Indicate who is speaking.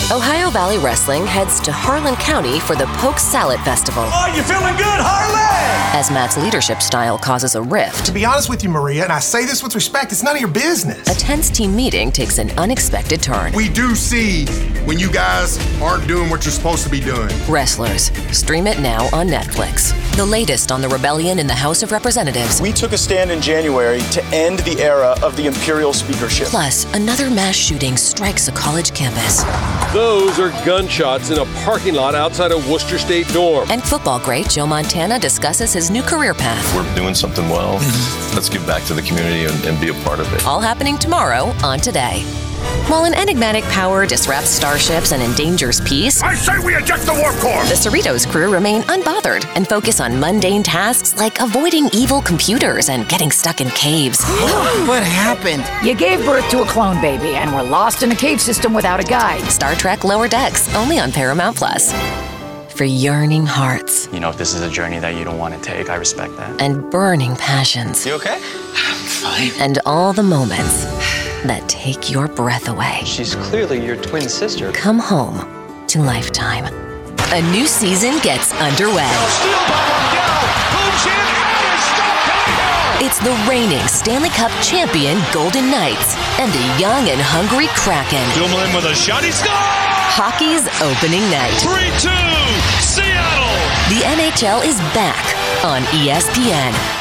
Speaker 1: Ohio Valley Wrestling heads to Harlan County for the Poke Salad Festival.
Speaker 2: Oh, you feeling good, Harlan?
Speaker 1: As Matt's leadership style causes a rift.
Speaker 3: To be honest with you, Maria, and I say this with respect, it's none of your business.
Speaker 1: A tense team meeting takes an unexpected turn.
Speaker 4: We do see when you guys aren't doing what you're supposed to be doing.
Speaker 1: Wrestlers. Stream it now on Netflix. The latest on the rebellion in the House of Representatives.
Speaker 5: We took a stand in January to end the era of the imperial speakership.
Speaker 1: Plus, another mass shooting strikes a college campus.
Speaker 6: Those are gunshots in a parking lot outside a Worcester State dorm.
Speaker 1: And football great Joe Montana discusses his new career path.
Speaker 7: We're doing something well. Let's give back to the community and be a part of it.
Speaker 1: All happening tomorrow on Today. While an enigmatic power disrupts starships and endangers peace,
Speaker 2: I say we eject the warp core!
Speaker 1: the Cerritos crew remain unbothered and focus on mundane tasks like avoiding evil computers and getting stuck in caves.
Speaker 8: What happened?
Speaker 9: You gave birth to a clone baby and were lost in a cave system without a guide.
Speaker 1: Star Trek Lower Decks, only on Paramount Plus. For yearning hearts.
Speaker 5: You know, if this is a journey that you don't want to take, I respect that.
Speaker 1: And burning passions.
Speaker 5: You okay?
Speaker 8: I'm fine.
Speaker 1: And all the moments that take your breath away.
Speaker 5: She's clearly your twin sister.
Speaker 1: Come home to Lifetime. A new season gets underway. It's the reigning Stanley Cup champion Golden Knights and a young and hungry Kraken.
Speaker 2: Dumoulin with a shot, he scores!
Speaker 1: Hockey's opening night.
Speaker 2: 3-2, Seattle!
Speaker 1: The NHL is back on ESPN.